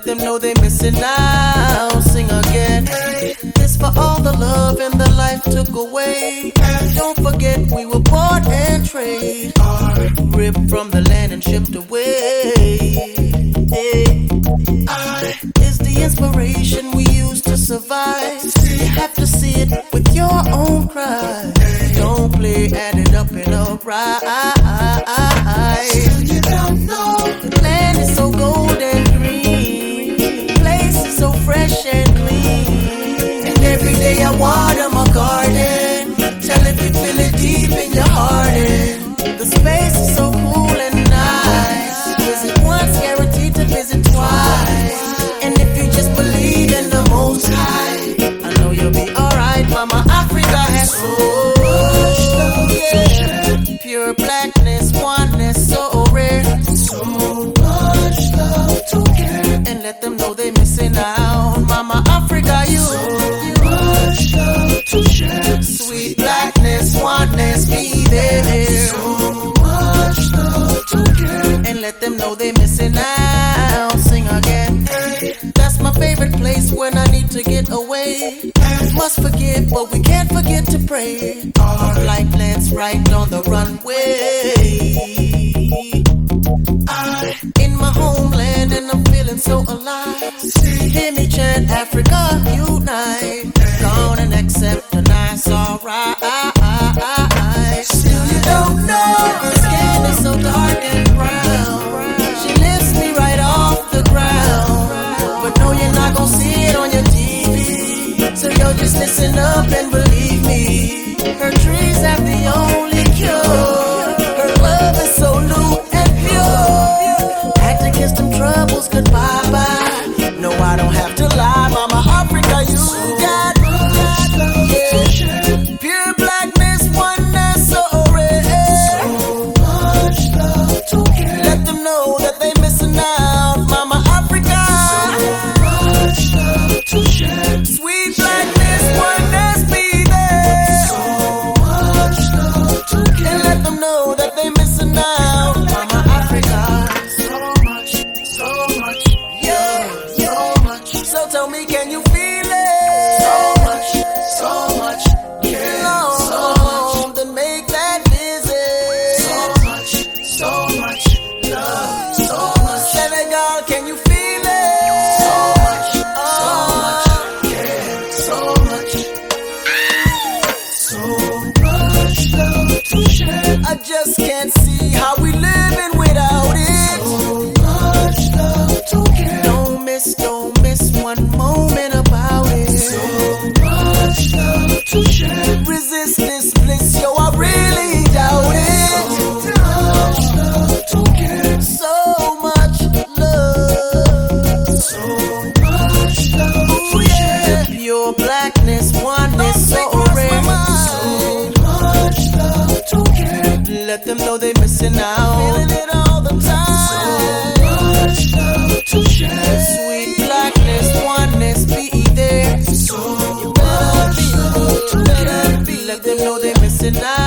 them know they missing out. Sing again. It's for all the love and the life took away. Don't forget we were bought and traded, ripped from the land and shipped away. Is the inspiration we use to survive. You have to see it with your own cry. Don't play, add it up and alright. You don't know the land is so gold and green, place is so fresh and clean, and every day I water my garden. Tell if you feel it deep in your heart, and the space is so cool and nice. Visit once, guaranteed to visit twice. And if you just believe in the Most High, I know you'll be alright. Mama Africa has so much love to share. Pure blackness, oneness, so rare. So much love to care. And let them know they missing out. Mama Africa, you so much love to share. Sweet blackness, oneness, be there. So much love to care. And let them know they missing out. Sing again. That's my favorite place when I need to get away. Must forgive, but we can't forget to pray. Our flight plans right on the runway. In my homeland and I'm feeling so alive. Hear me chant, Africa unite. Gone and accept the nice, alright. Still you don't know, her skin is so dark and brown. She lifts me right off the ground. But no, you're not gonna see it on your TV. So yo, just listen up and believe me. Her trees have the only cure. Her love is so new and pure. Act against them troubles, goodbye, bye. No, I don't have to lie, Mama Africa, you got yeah. Pure blackness, oneness, so rare. So much love to care. Let them know that they missing out, Mama Africa. So much love to share. Sweet blackness, oneness, be there. So much love to care. And let them know that they missing out, Mama Africa. So much, yeah, so much. So tell me, can you feel it? So much, yeah, so much. Then make that visit. So much love, so much. Senegal, can you feel it? So much, yeah, so much. So much love to share. I just can't see how we living without it. So much love to care. Don't miss one moment about it. So much love to share. Resist this bliss, yo, I really doubt it. So much love to care. So much love. So much love to share. Pure blackness, oneness, so rare. So much love to care. Let them know they missing out. Feeling it all the time. So much love to share. Sweet blackness, oneness, be there. So much love to care. Let them know they missing out.